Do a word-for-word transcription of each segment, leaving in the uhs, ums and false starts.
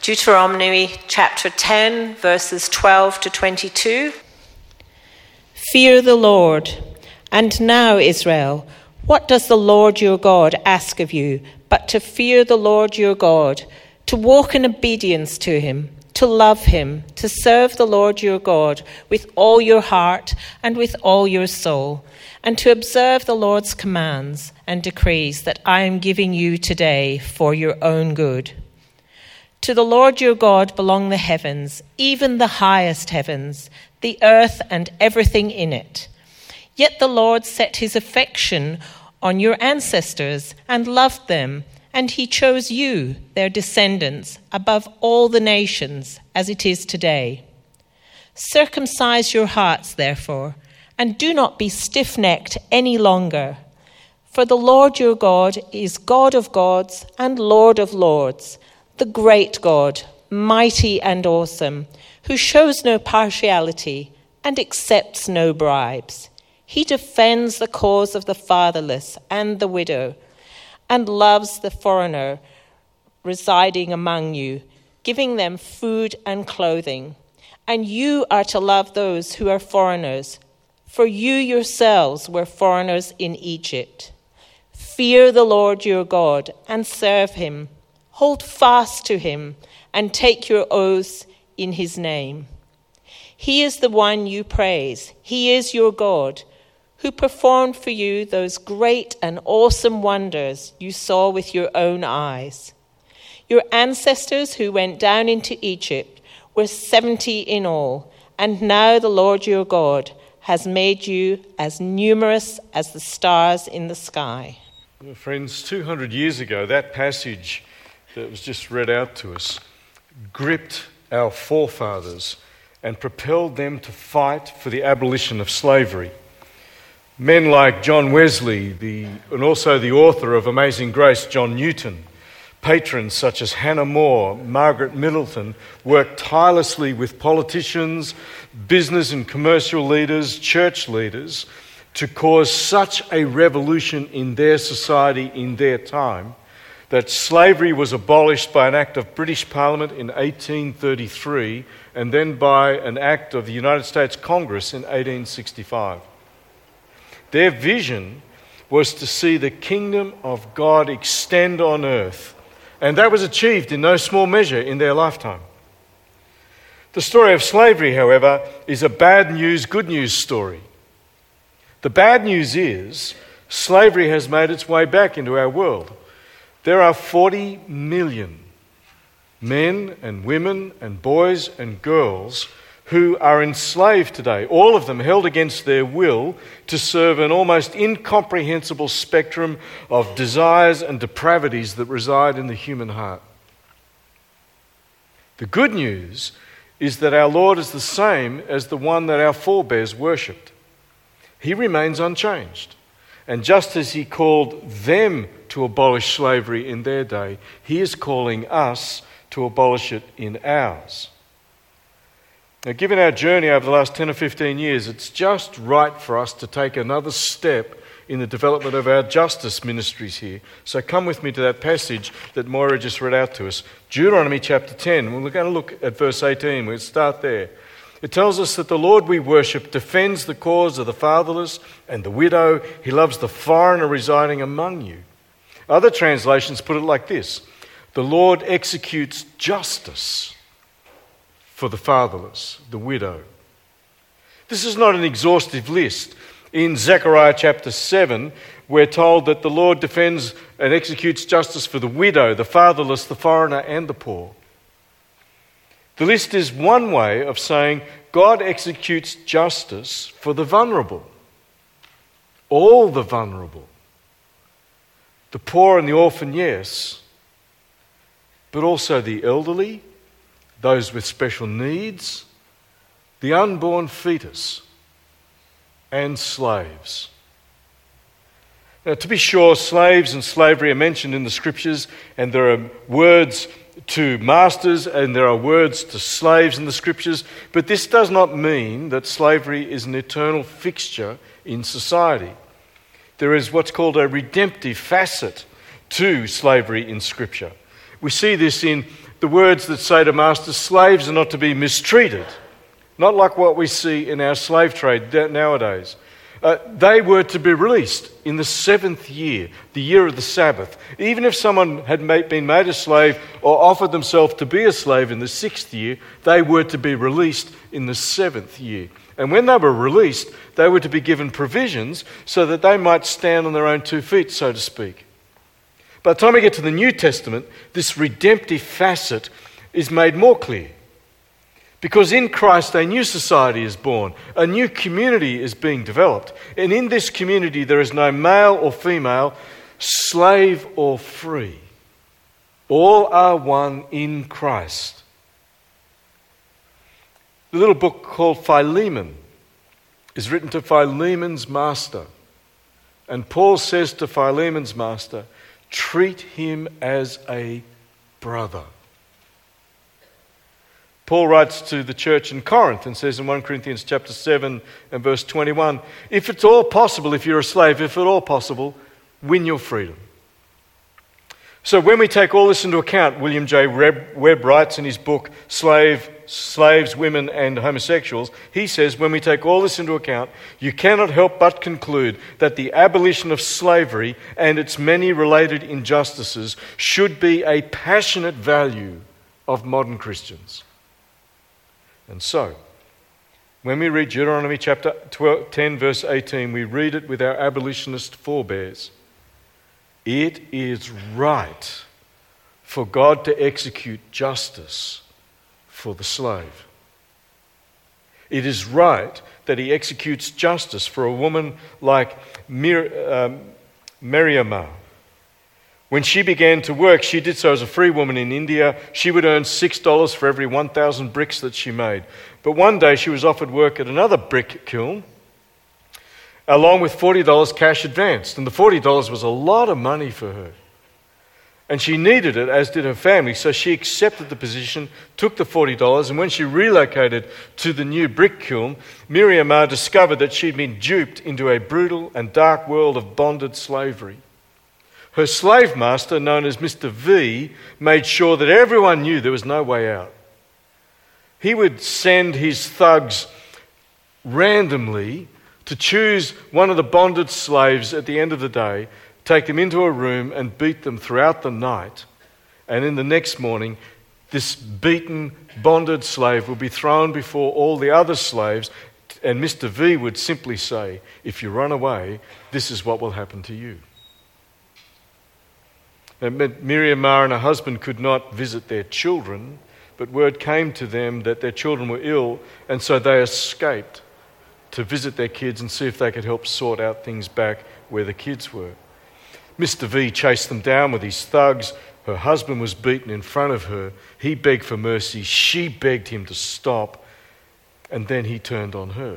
Deuteronomy chapter ten, verses twelve to twenty-two. Fear the Lord. And now, Israel, what does the Lord your God ask of you but to fear the Lord your God, to walk in obedience to him, to love him, to serve the Lord your God with all your heart and with all your soul, and to observe the Lord's commands and decrees that I am giving you today for your own good? To the Lord your God belong the heavens, even the highest heavens, the earth and everything in it. Yet the Lord set his affection on your ancestors and loved them, and he chose you, their descendants, above all the nations, as it is today. Circumcise your hearts, therefore, and do not be stiff-necked any longer. For the Lord your God is God of gods and Lord of lords, the great God, mighty and awesome, who shows no partiality and accepts no bribes. He defends the cause of the fatherless and the widow, and loves the foreigner residing among you, giving them food and clothing. And you are to love those who are foreigners, for you yourselves were foreigners in Egypt. Fear the Lord your God and serve him. Hold fast to him and take your oaths in his name. He is the one you praise. He is your God, who performed for you those great and awesome wonders you saw with your own eyes. Your ancestors who went down into Egypt were seventy in all, and now the Lord your God has made you as numerous as the stars in the sky. Well, friends, two hundred years ago, that passage that was just read out to us gripped our forefathers and propelled them to fight for the abolition of slavery. Men like John Wesley, the, and also the author of Amazing Grace, John Newton, patrons such as Hannah More, Margaret Middleton, worked tirelessly with politicians, business and commercial leaders, church leaders, to cause such a revolution in their society in their time that slavery was abolished by an act of British Parliament in eighteen thirty-three and then by an act of the United States Congress in eighteen sixty-five. Their vision was to see the kingdom of God extend on earth, and that was achieved in no small measure in their lifetime. The story of slavery, however, is a bad news, good news story. The bad news is slavery has made its way back into our world. There are forty million men and women and boys and girls who are enslaved today, all of them held against their will to serve an almost incomprehensible spectrum of desires and depravities that reside in the human heart. The good news is that our Lord is the same as the one that our forebears worshipped. He remains unchanged. And just as he called them to abolish slavery in their day, he is calling us to abolish it in ours. Now, given our journey over the last ten or fifteen years, it's just right for us to take another step in the development of our justice ministries here. So come with me to that passage that Moira just read out to us. Deuteronomy chapter ten. We're going to look at verse eighteen. We'll start there. It tells us that the Lord we worship defends the cause of the fatherless and the widow. He loves the foreigner residing among you. Other translations put it like this: the Lord executes justice for the fatherless, the widow. This is not an exhaustive list. In Zechariah chapter seven, we're told that the Lord defends and executes justice for the widow, the fatherless, the foreigner, and the poor. The list is one way of saying God executes justice for the vulnerable, all the vulnerable. The poor and the orphan, yes, but also the elderly, those with special needs, the unborn fetus, and slaves. Now, to be sure, slaves and slavery are mentioned in the scriptures, and there are words to masters and there are words to slaves in the scriptures, but this does not mean that slavery is an eternal fixture in society. There is what's called a redemptive facet to slavery in Scripture. We see this in the words that say to masters, slaves are not to be mistreated, not like what we see in our slave trade nowadays. Uh, they were to be released in the seventh year, the year of the Sabbath. Even if someone had made, been made a slave or offered themselves to be a slave in the sixth year, they were to be released in the seventh year. And when they were released, they were to be given provisions so that they might stand on their own two feet, so to speak. By the time we get to the New Testament, this redemptive facet is made more clear. Because in Christ a new society is born, a new community is being developed. And in this community there is no male or female, slave or free. All are one in Christ. The little book called Philemon is written to Philemon's master. And Paul says to Philemon's master, treat him as a brother. Paul writes to the church in Corinth and says in First Corinthians chapter seven and verse twenty-one, if it's all possible, if you're a slave, if at all possible, win your freedom. So when we take all this into account, William J. Webb writes in his book, Slave, Slaves, Women and Homosexuals, he says, when we take all this into account, you cannot help but conclude that the abolition of slavery and its many related injustices should be a passionate value of modern Christians. And so, when we read Deuteronomy chapter ten, verse eighteen, we read it with our abolitionist forebears. It is right for God to execute justice for the slave. It is right that he executes justice for a woman like Mir- um, Meriamah. When she began to work, she did so as a free woman in India. She would earn six dollars for every one thousand bricks that she made. But one day she was offered work at another brick kiln, along with forty dollars cash advanced. And the forty dollars was a lot of money for her. And she needed it, as did her family, so she accepted the position, took the forty dollars, and when she relocated to the new brick kiln, Miriam discovered that she'd been duped into a brutal and dark world of bonded slavery. Her slave master, known as Mister V, made sure that everyone knew there was no way out. He would send his thugs randomly to choose one of the bonded slaves at the end of the day, take them into a room and beat them throughout the night. And in the next morning, this beaten, bonded slave would be thrown before all the other slaves, and Mister V would simply say, if you run away, this is what will happen to you. And Miriam and her husband could not visit their children, but word came to them that their children were ill, and so they escaped to visit their kids and see if they could help sort out things back where the kids were. Mister V chased them down with his thugs. Her husband was beaten in front of her. He begged for mercy. She begged him to stop, and then he turned on her.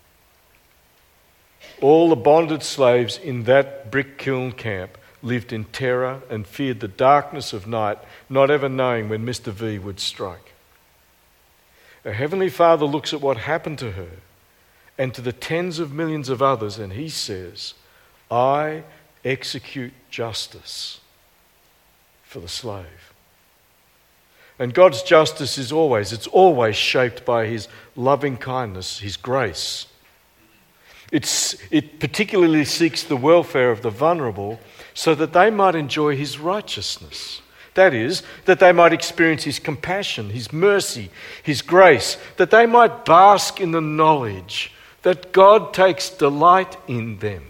All the bonded slaves in that brick kiln camp lived in terror and feared the darkness of night, not ever knowing when Mister V would strike. Our Heavenly Father looks at what happened to her and to the tens of millions of others, and he says, I execute justice for the slave. And God's justice is always, it's always shaped by his loving kindness, his grace. It's, it particularly seeks the welfare of the vulnerable so that they might enjoy his righteousness. That is, that they might experience his compassion, his mercy, his grace, that they might bask in the knowledge that God takes delight in them.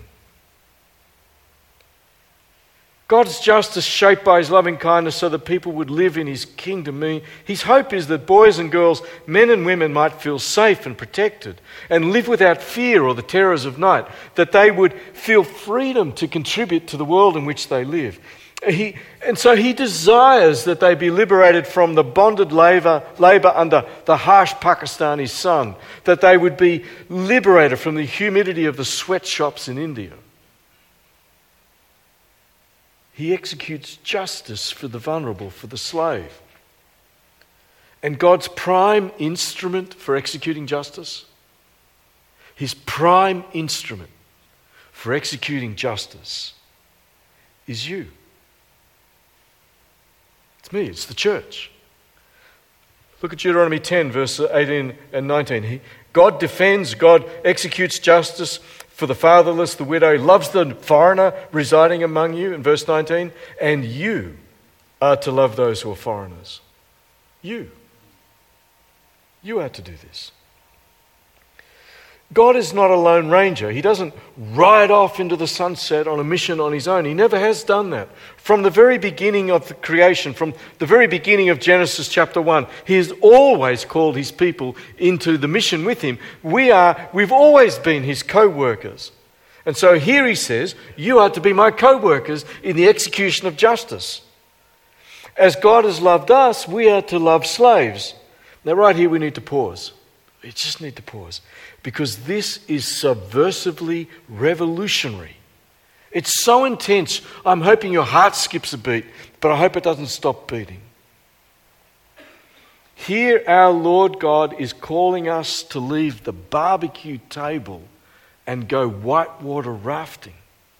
God's justice shaped by his loving kindness so that people would live in his kingdom. His hope is that boys and girls, men and women might feel safe and protected and live without fear or the terrors of night, that they would feel freedom to contribute to the world in which they live. He, and so he desires that they be liberated from the bonded labor, labor under the harsh Pakistani sun, that they would be liberated from the humidity of the sweatshops in India. He executes justice for the vulnerable, for the slave. And God's prime instrument for executing justice, his prime instrument for executing justice is you. It's me, it's the church. Look at Deuteronomy ten, verse eighteen and nineteen. He, God defends, God executes justice for the fatherless, the widow. He loves the foreigner residing among you, in verse nineteen. And you are to love those who are foreigners. You. You are to do this. God is not a lone ranger. He doesn't ride off into the sunset on a mission on his own. He never has done that. From the very beginning of the creation, from the very beginning of Genesis chapter one, he has always called his people into the mission with him. We are, we've always been his co-workers. And so here he says, you are to be my co-workers in the execution of justice. As God has loved us, we are to love slaves. Now right here we need to pause. We just need to pause. Because this is subversively revolutionary. It's so intense, I'm hoping your heart skips a beat, but I hope it doesn't stop beating. Here our Lord God is calling us to leave the barbecue table and go whitewater rafting.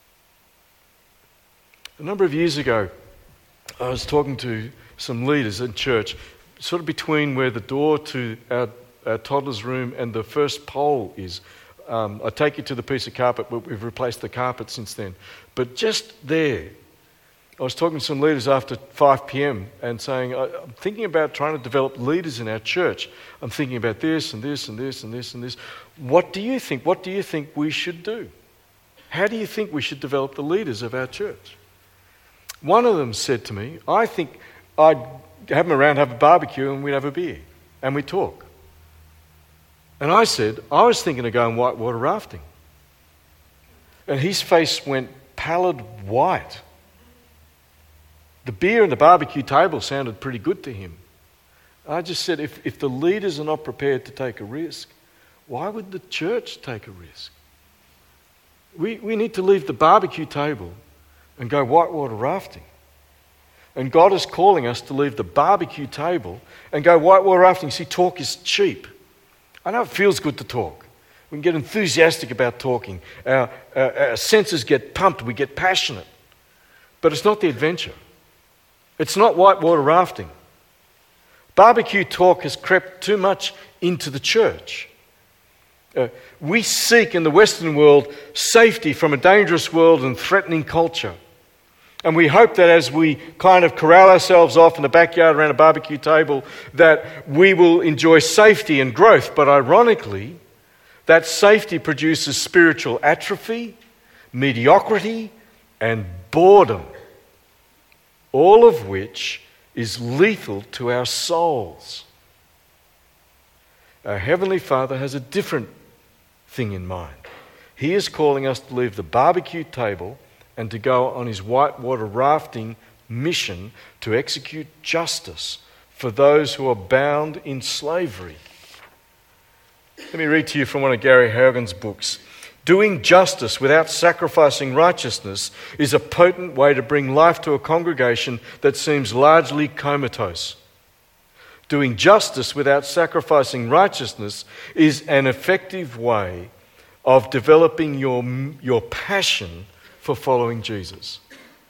A number of years ago, I was talking to some leaders in church, sort of between where the door to our Our toddler's room and the first pole is. Um, I take you to the piece of carpet, but we've replaced the carpet since then. But just there, I was talking to some leaders after five p.m. and saying, I'm thinking about trying to develop leaders in our church. I'm thinking about this and this and this and this and this. What do you think? What do you think we should do? How do you think we should develop the leaders of our church? One of them said to me, I think I'd have them around, have a barbecue, and we'd have a beer, and we'd talk. And I said, I was thinking of going whitewater rafting. And his face went pallid white. The beer and the barbecue table sounded pretty good to him. I just said, if, if the leaders are not prepared to take a risk, why would the church take a risk? We, we need to leave the barbecue table and go whitewater rafting. And God is calling us to leave the barbecue table and go whitewater rafting. See, talk is cheap. I know it feels good to talk. We can get enthusiastic about talking. Our, our, our senses get pumped. We get passionate. But it's not the adventure. It's not whitewater rafting. Barbecue talk has crept too much into the church. Uh, we seek in the Western world safety from a dangerous world and threatening culture. And we hope that as we kind of corral ourselves off in the backyard around a barbecue table, that we will enjoy safety and growth. But ironically, that safety produces spiritual atrophy, mediocrity, and boredom, all of which is lethal to our souls. Our Heavenly Father has a different thing in mind. He is calling us to leave the barbecue table and to go on his whitewater rafting mission to execute justice for those who are bound in slavery. Let me read to you from one of Gary Haugen's books. Doing justice without sacrificing righteousness is a potent way to bring life to a congregation that seems largely comatose. Doing justice without sacrificing righteousness is an effective way of developing your, your passion for following Jesus.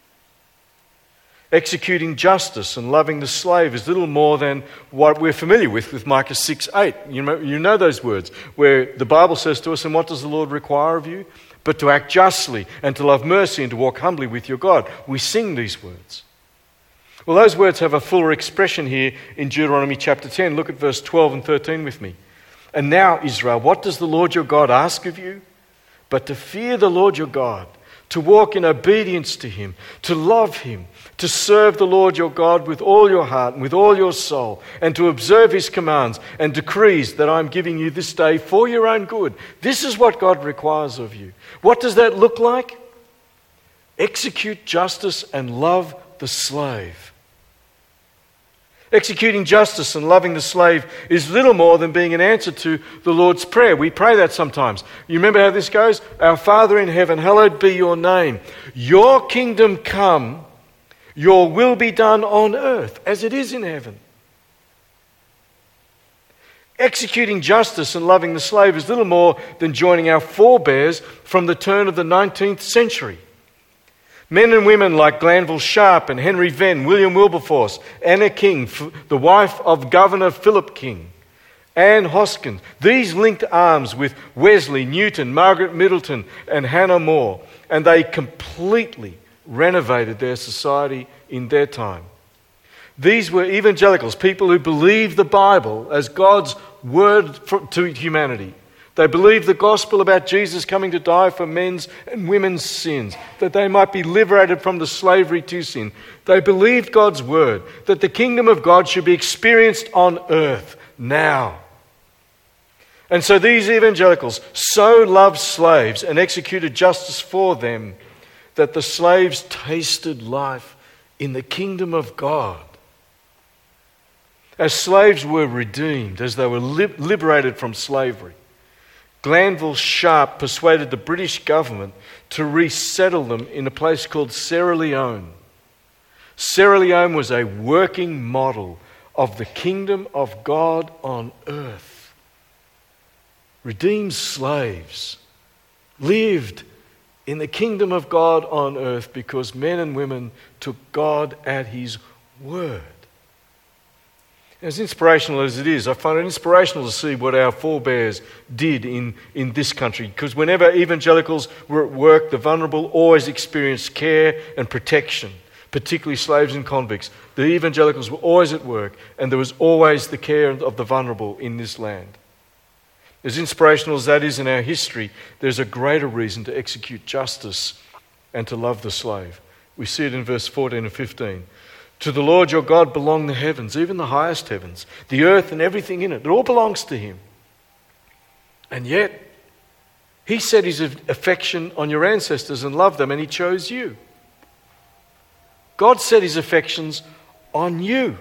Executing justice and loving the slave is little more than what we're familiar with with Micah six eight. You know, you know those words where the Bible says to us, and what does the Lord require of you? But to act justly and to love mercy and to walk humbly with your God. We sing these words. Well, those words have a fuller expression here in Deuteronomy chapter ten. Look at verse twelve and thirteen with me. And now, Israel, what does the Lord your God ask of you? But to fear the Lord your God, to walk in obedience to him, to love him, to serve the Lord your God with all your heart and with all your soul, and to observe his commands and decrees that I'm giving you this day for your own good. This is what God requires of you. What does that look like? Execute justice and love the slave. Executing justice and loving the slave is little more than being an answer to the Lord's Prayer. We pray that sometimes. You remember how this goes? Our Father in heaven, hallowed be your name. Your kingdom come, your will be done on earth as it is in heaven. Executing justice and loving the slave is little more than joining our forebears from the turn of the nineteenth century. Men and women like Glanville Sharp and Henry Venn, William Wilberforce, Anna King, the wife of Governor Philip King, Anne Hoskins. These linked arms with Wesley, Newton, Margaret Middleton and Hannah More, and they completely renovated their society in their time. These were evangelicals, people who believed the Bible as God's word for, to humanity. They believed the gospel about Jesus coming to die for men's and women's sins, that they might be liberated from the slavery to sin. They believed God's word, that the kingdom of God should be experienced on earth now. And so these evangelicals so loved slaves and executed justice for them that the slaves tasted life in the kingdom of God. As slaves were redeemed, as they were li- liberated from slavery, Glanville Sharp persuaded the British government to resettle them in a place called Sierra Leone. Sierra Leone was a working model of the kingdom of God on earth. Redeemed slaves lived in the kingdom of God on earth because men and women took God at His word. As inspirational as it is, I find it inspirational to see what our forebears did in, in this country. Because whenever evangelicals were at work, the vulnerable always experienced care and protection, particularly slaves and convicts. The evangelicals were always at work, and there was always the care of the vulnerable in this land. As inspirational as that is in our history, there's a greater reason to execute justice and to love the slave. We see it in verse fourteen and fifteen. To the Lord your God belong the heavens, even the highest heavens, the earth and everything in it. It all belongs to Him. And yet, He set His affection on your ancestors and loved them, and He chose you. God set His affections on you.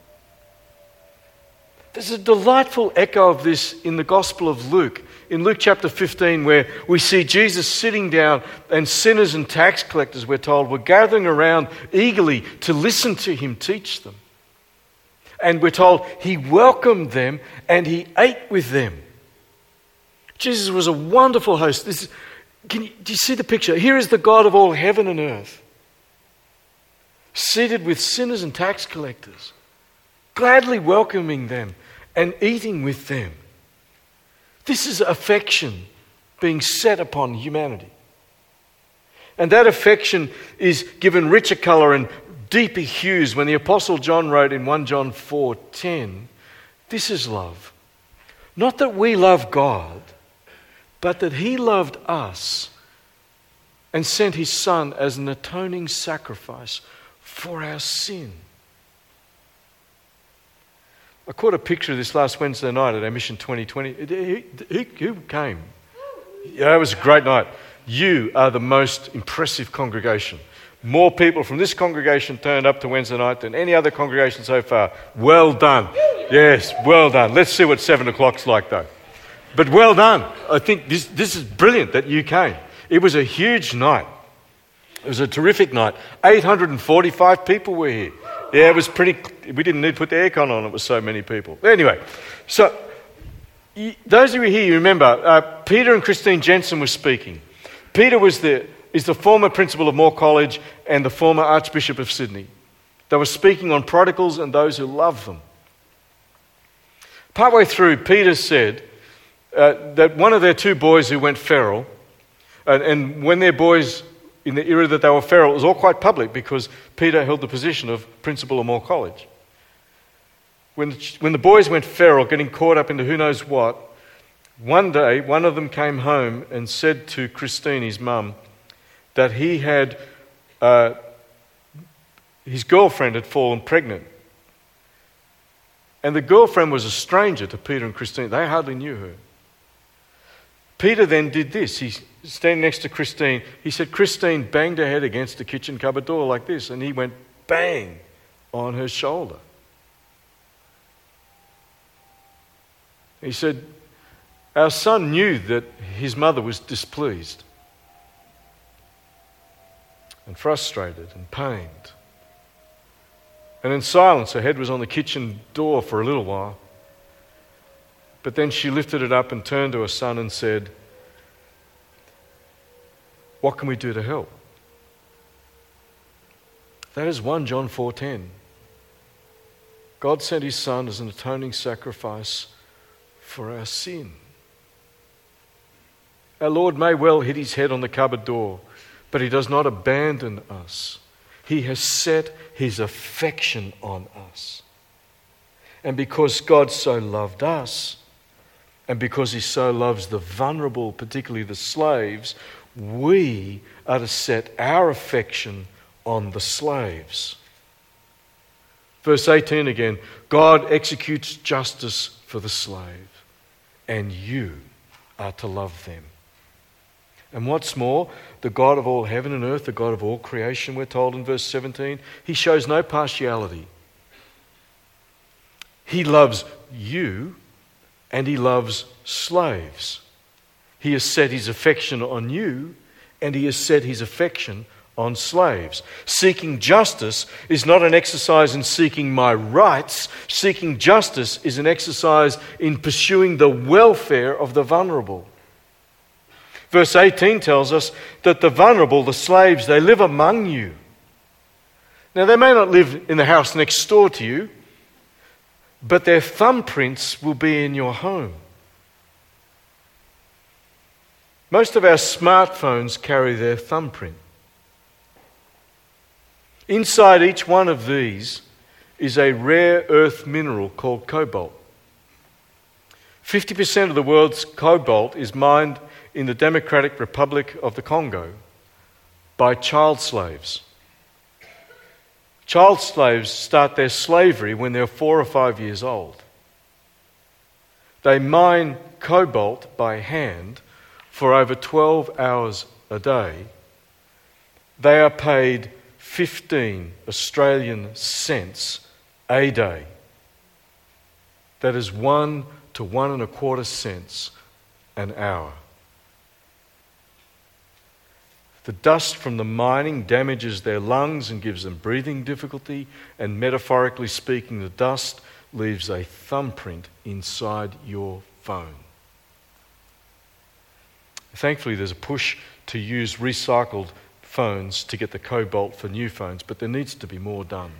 There's a delightful echo of this in the Gospel of Luke. In Luke chapter fifteen, where we see Jesus sitting down and sinners and tax collectors, we're told, were gathering around eagerly to listen to Him teach them. And we're told He welcomed them and He ate with them. Jesus was a wonderful host. This is, can you, do you see the picture? Here is the God of all heaven and earth, seated with sinners and tax collectors, gladly welcoming them and eating with them. This is affection being set upon humanity. And that affection is given richer colour and deeper hues when the Apostle John wrote in First John four ten, this is love. Not that we love God, but that He loved us and sent His Son as an atoning sacrifice for our sin. I caught a picture of this last Wednesday night at our Mission twenty twenty. Who came? Yeah, it was a great night. You are the most impressive congregation. More people from this congregation turned up to Wednesday night than any other congregation so far. Well done. Yes, well done. Let's see what seven o'clock's like though. But well done. I think this, this is brilliant that you came. It was a huge night. It was a terrific night. eight hundred forty-five people were here. Yeah, it was pretty... We didn't need to put the aircon on, it was so many people. Anyway, so you, those of you here, you remember, uh, Peter and Christine Jensen were speaking. Peter was the is the former principal of Moore College and the former Archbishop of Sydney. They were speaking on prodigals and those who love them. Partway through, Peter said uh, that one of their two boys who went feral, uh, and when their boys... in the era that they were feral, it was all quite public because Peter held the position of principal of Moore College. When the, when the boys went feral, getting caught up into who knows what, one day one of them came home and said to Christine, his mum, that he had, uh, his girlfriend had fallen pregnant. And the girlfriend was a stranger to Peter and Christine. They hardly knew her. Peter then did this. He's standing next to Christine. He said, Christine banged her head against the kitchen cupboard door like this, and he went bang on her shoulder. He said, our son knew that his mother was displeased and frustrated and pained. And in silence, her head was on the kitchen door for a little while. But then she lifted it up and turned to her son and said, what can we do to help? That is First John four ten. God sent his Son as an atoning sacrifice for our sin. Our Lord may well hit his head on the cupboard door, but he does not abandon us. He has set his affection on us. And because God so loved us, and because he so loves the vulnerable, particularly the slaves, we are to set our affection on the slaves. Verse eighteen again, God executes justice for the slave, and you are to love them. And what's more, the God of all heaven and earth, the God of all creation, we're told in verse seventeen, he shows no partiality. He loves you and he loves slaves. He has set his affection on you and he has set his affection on slaves. Seeking justice is not an exercise in seeking my rights. Seeking justice is an exercise in pursuing the welfare of the vulnerable. Verse eighteen tells us that the vulnerable, the slaves, they live among you. Now, they may not live in the house next door to you, but their thumbprints will be in your home. Most of our smartphones carry their thumbprint. Inside each one of these is a rare earth mineral called cobalt. fifty percent of the world's cobalt is mined in the Democratic Republic of the Congo by child slaves. Child slaves start their slavery when they're four or five years old. They mine cobalt by hand for over twelve hours a day. They are paid fifteen Australian cents a day. That is one to one and a quarter cents an hour. The dust from the mining damages their lungs and gives them breathing difficulty, and metaphorically speaking, the dust leaves a thumbprint inside your phone. Thankfully, there's a push to use recycled phones to get the cobalt for new phones, but there needs to be more done.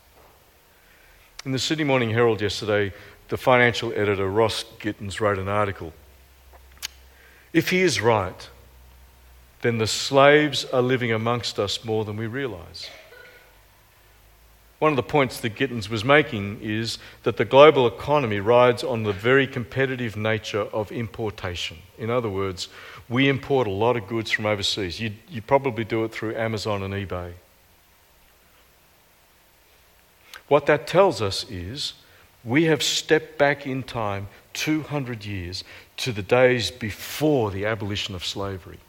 In the Sydney Morning Herald yesterday, the financial editor Ross Gittins wrote an article. If he is right, then the slaves are living amongst us more than we realise. One of the points that Gittins was making is that the global economy rides on the very competitive nature of importation. In other words, we import a lot of goods from overseas. You, you probably do it through Amazon and eBay. What that tells us is we have stepped back in time two hundred years to the days before the abolition of slavery.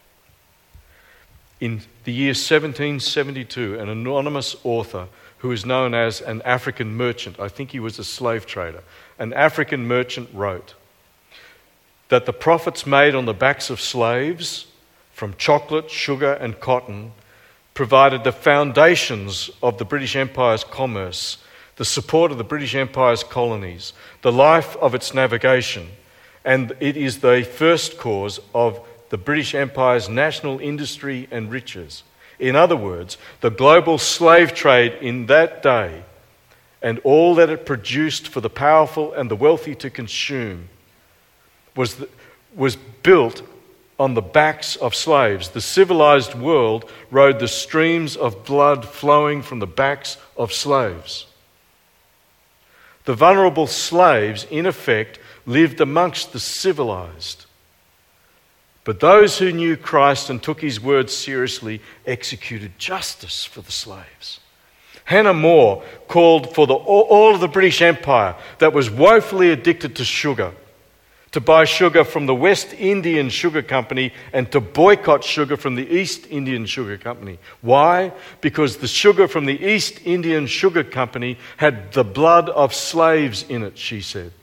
In the year seventeen seventy-two, an anonymous author who is known as an African merchant, I think he was a slave trader, an African merchant wrote that the profits made on the backs of slaves from chocolate, sugar and cotton provided the foundations of the British Empire's commerce, the support of the British Empire's colonies, the life of its navigation, and it is the first cause of the British Empire's national industry and riches. In other words, the global slave trade in that day and all that it produced for the powerful and the wealthy to consume was, the, was built on the backs of slaves. The civilized world rode the streams of blood flowing from the backs of slaves. The vulnerable slaves, in effect, lived amongst the civilized. But those who knew Christ and took his word seriously executed justice for the slaves. Hannah More called for the, all of the British Empire that was woefully addicted to sugar to buy sugar from the West Indian Sugar Company and to boycott sugar from the East Indian Sugar Company. Why? Because the sugar from the East Indian Sugar Company had the blood of slaves in it, she said.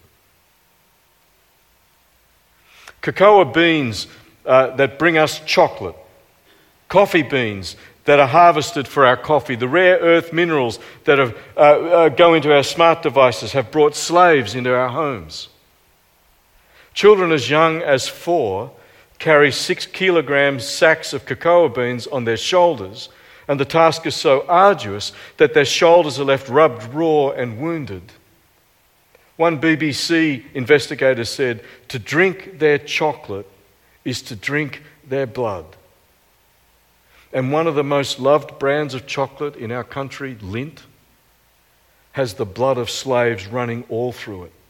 Cocoa beans Uh, that bring us chocolate, coffee beans that are harvested for our coffee, the rare earth minerals that have, uh, uh, go into our smart devices have brought slaves into our homes. Children as young as four carry six kilogram sacks of cocoa beans on their shoulders, and the task is so arduous that their shoulders are left rubbed raw and wounded. One B B C investigator said, "To drink their chocolate is to drink their blood." And one of the most loved brands of chocolate in our country, Lindt, has the blood of slaves running all through it.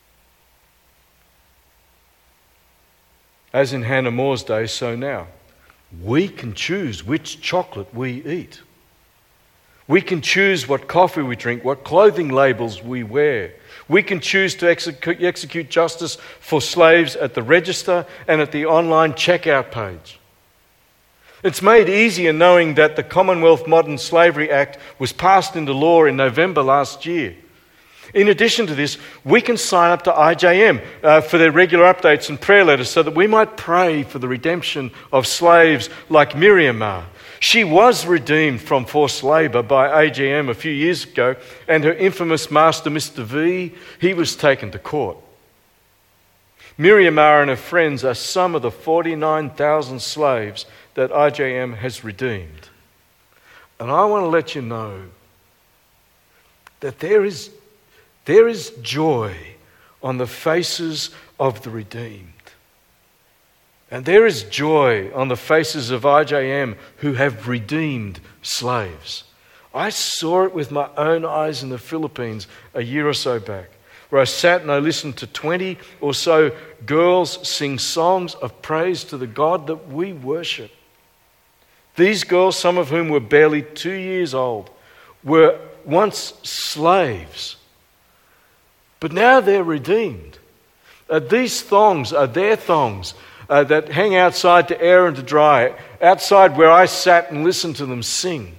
As in Hannah More's day, so now. We can choose which chocolate we eat. We can choose what coffee we drink, what clothing labels we wear. We can choose to execute, execute justice for slaves at the register and at the online checkout page. It's made easier knowing that the Commonwealth Modern Slavery Act was passed into law in November last year. In addition to this, we can sign up to I J M uh, for their regular updates and prayer letters so that we might pray for the redemption of slaves like Miriamar. She was redeemed from forced labour by I J M a few years ago, and her infamous master, Mister V, he was taken to court. Miriamar and her friends are some of the forty-nine thousand slaves that I J M has redeemed. And I want to let you know that there is There is joy on the faces of the redeemed. And there is joy on the faces of I J M who have redeemed slaves. I saw it with my own eyes in the Philippines a year or so back, where I sat and I listened to twenty or so girls sing songs of praise to the God that we worship. These girls, some of whom were barely two years old, were once slaves. But now they're redeemed. Uh, these thongs are their thongs uh, that hang outside to air and to dry, outside where I sat and listened to them sing.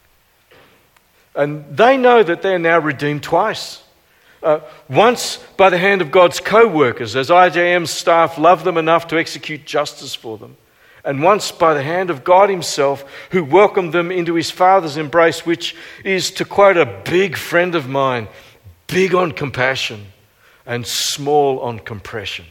And they know that they're now redeemed twice. Uh, once by the hand of God's co-workers, as I J M's staff love them enough to execute justice for them. And once by the hand of God himself, who welcomed them into his Father's embrace, which is, to quote a big friend of mine, big on compassion and small on compression.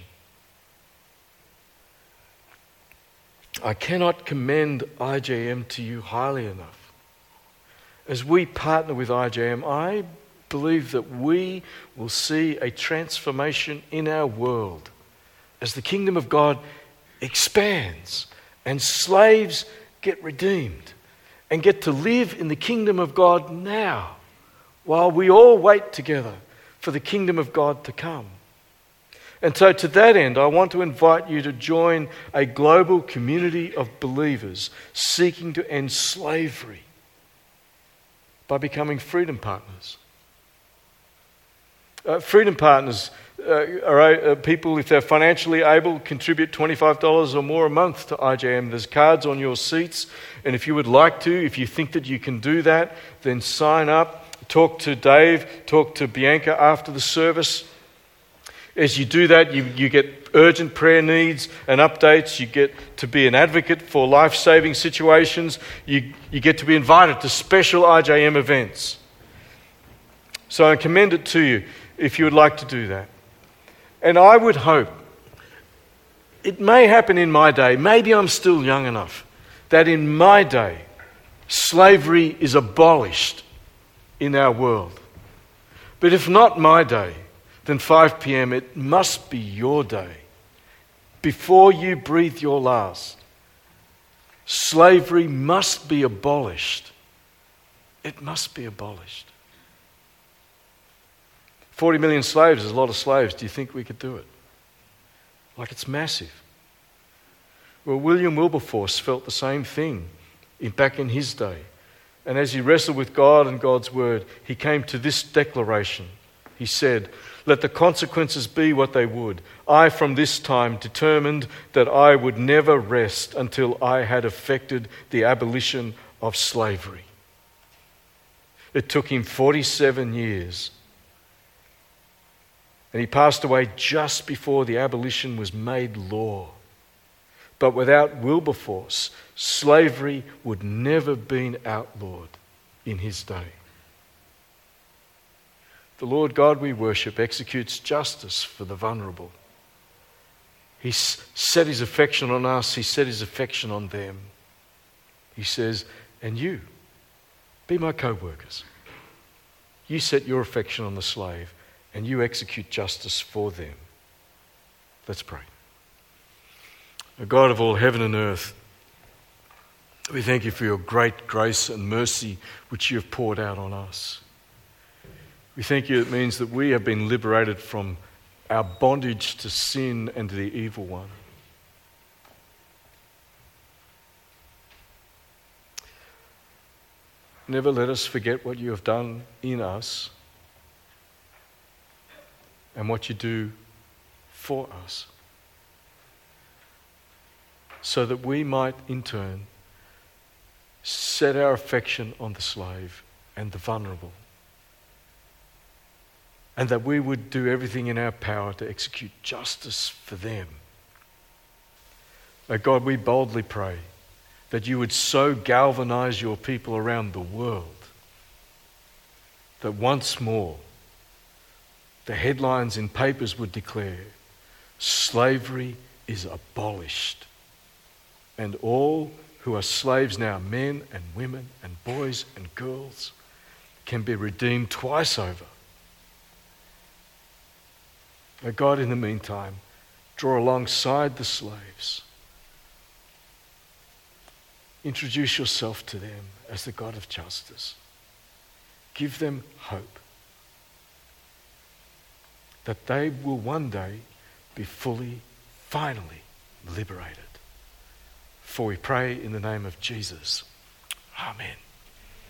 I cannot commend I J M to you highly enough. As we partner with I J M, I believe that we will see a transformation in our world as the kingdom of God expands and slaves get redeemed and get to live in the kingdom of God now, while we all wait together for the kingdom of God to come. And so to that end, I want to invite you to join a global community of believers seeking to end slavery by becoming Freedom Partners. Uh, Freedom Partners uh, are uh, people, if they're financially able, contribute twenty-five dollars or more a month to I J M. There's cards on your seats, and if you would like to, if you think that you can do that, then sign up. Talk to Dave, talk to Bianca after the service. As you do that, you, you get urgent prayer needs and updates. You get to be an advocate for life-saving situations. You, you get to be invited to special I J M events. So I commend it to you if you would like to do that. And I would hope, it may happen in my day, maybe I'm still young enough, that in my day, slavery is abolished in our world. But if not my day, then five p.m. it must be your day. Before you breathe your last, slavery must be abolished. It must be abolished. forty million slaves is a lot of slaves. Do you think we could do it? Like, it's massive. Well, William Wilberforce felt the same thing in, back in his day. And as he wrestled with God and God's word, he came to this declaration. He said, "Let the consequences be what they would, I from this time determined that I would never rest until I had effected the abolition of slavery." It took him forty-seven years. And he passed away just before the abolition was made law. But without Wilberforce, slavery would never have been outlawed in his day. The Lord God we worship executes justice for the vulnerable. He set his affection on us. He set his affection on them. He says, "And you, Be my co-workers. You set your affection on the slave and you execute justice for them. Let's pray. O God of all heaven and earth, we thank you for your great grace and mercy which you have poured out on us. We thank you it means that we have been liberated from our bondage to sin and to the evil one. Never let us forget what you have done in us and what you do for us, so that we might in turn set our affection on the slave and the vulnerable, and that we would do everything in our power to execute justice for them. Oh God, we boldly pray that you would so galvanize your people around the world that once more the headlines in papers would declare, slavery is abolished, and all who are slaves now, men and women and boys and girls, can be redeemed twice over. Oh God, in the meantime, draw alongside the slaves. Introduce yourself to them as the God of justice. Give them hope that they will one day be fully, finally liberated. For we pray in the name of Jesus. Amen.